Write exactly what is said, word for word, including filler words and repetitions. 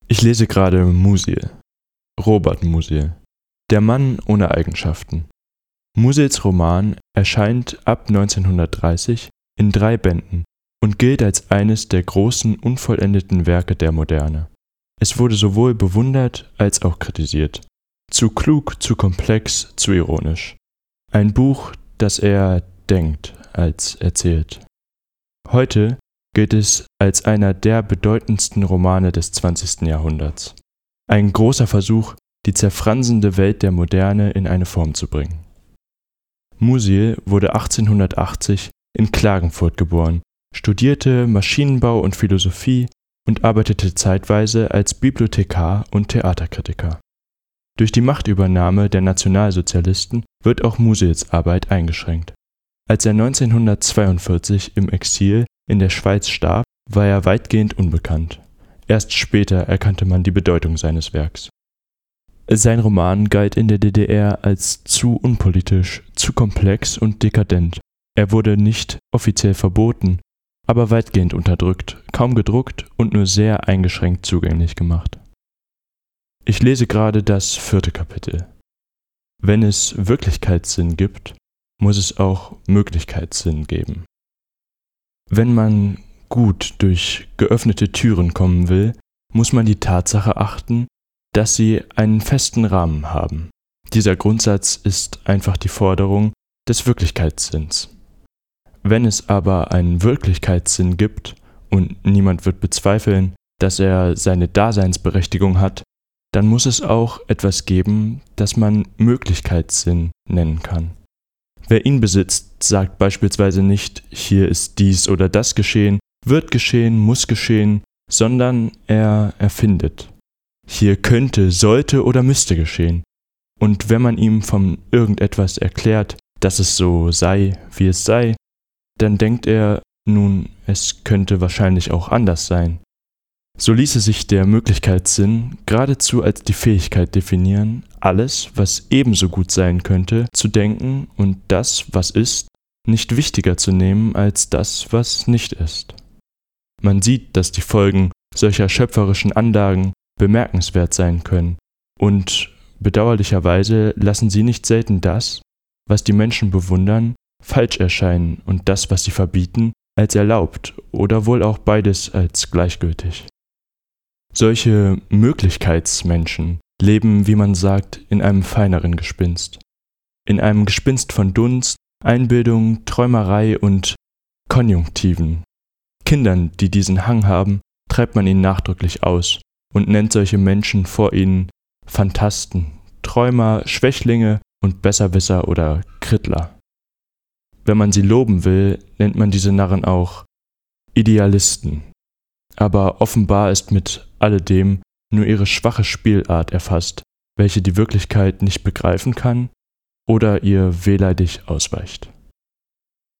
Ich lese gerade Musil, Robert Musil, der Mann ohne Eigenschaften. Musils Roman erscheint ab neunzehnhundertdreißig in drei Bänden und gilt als eines der großen unvollendeten Werke der Moderne. Es wurde sowohl bewundert als auch kritisiert. Zu klug, zu komplex, zu ironisch. Ein Buch, das eher denkt als erzählt. Heute gilt es als einer der bedeutendsten Romane des zwanzigsten Jahrhunderts. Ein großer Versuch, die zerfransende Welt der Moderne in eine Form zu bringen. Musil wurde achtzehnhundertachtzig in Klagenfurt geboren, studierte Maschinenbau und Philosophie und arbeitete zeitweise als Bibliothekar und Theaterkritiker. Durch die Machtübernahme der Nationalsozialisten wird auch Musils Arbeit eingeschränkt. Als er neunzehnhundertzweiundvierzig im Exil in der Schweiz starb, war er weitgehend unbekannt. Erst später erkannte man die Bedeutung seines Werks. Sein Roman galt in der D D R als zu unpolitisch, zu komplex und dekadent. Er wurde nicht offiziell verboten, aber weitgehend unterdrückt, kaum gedruckt und nur sehr eingeschränkt zugänglich gemacht. Ich lese gerade das vierte Kapitel. Wenn es Wirklichkeitssinn gibt, muss es auch Möglichkeitssinn geben. Wenn man gut durch geöffnete Türen kommen will, muss man die Tatsache achten, dass sie einen festen Rahmen haben. Dieser Grundsatz ist einfach die Forderung des Wirklichkeitssinns. Wenn es aber einen Wirklichkeitssinn gibt, und niemand wird bezweifeln, dass er seine Daseinsberechtigung hat, dann muss es auch etwas geben, das man Möglichkeitssinn nennen kann. Wer ihn besitzt, sagt beispielsweise nicht, hier ist dies oder das geschehen, wird geschehen, muss geschehen, sondern er erfindet. Hier könnte, sollte oder müsste geschehen. Und wenn man ihm von irgendetwas erklärt, dass es so sei, wie es sei, dann denkt er, nun, es könnte wahrscheinlich auch anders sein. So ließe sich der Möglichkeitssinn geradezu als die Fähigkeit definieren, alles, was ebenso gut sein könnte, zu denken und das, was ist, nicht wichtiger zu nehmen als das, was nicht ist. Man sieht, dass die Folgen solcher schöpferischen Anlagen bemerkenswert sein können und bedauerlicherweise lassen sie nicht selten das, was die Menschen bewundern, falsch erscheinen und das, was sie verbieten, als erlaubt oder wohl auch beides als gleichgültig. Solche Möglichkeitsmenschen leben, wie man sagt, in einem feineren Gespinst. In einem Gespinst von Dunst, Einbildung, Träumerei und Konjunktiven. Kindern, die diesen Hang haben, treibt man ihn nachdrücklich aus und nennt solche Menschen vor ihnen Phantasten, Träumer, Schwächlinge und Besserwisser oder Krittler. Wenn man sie loben will, nennt man diese Narren auch Idealisten. Aber offenbar ist mit alledem nur ihre schwache Spielart erfasst, welche die Wirklichkeit nicht begreifen kann oder ihr wehleidig ausweicht.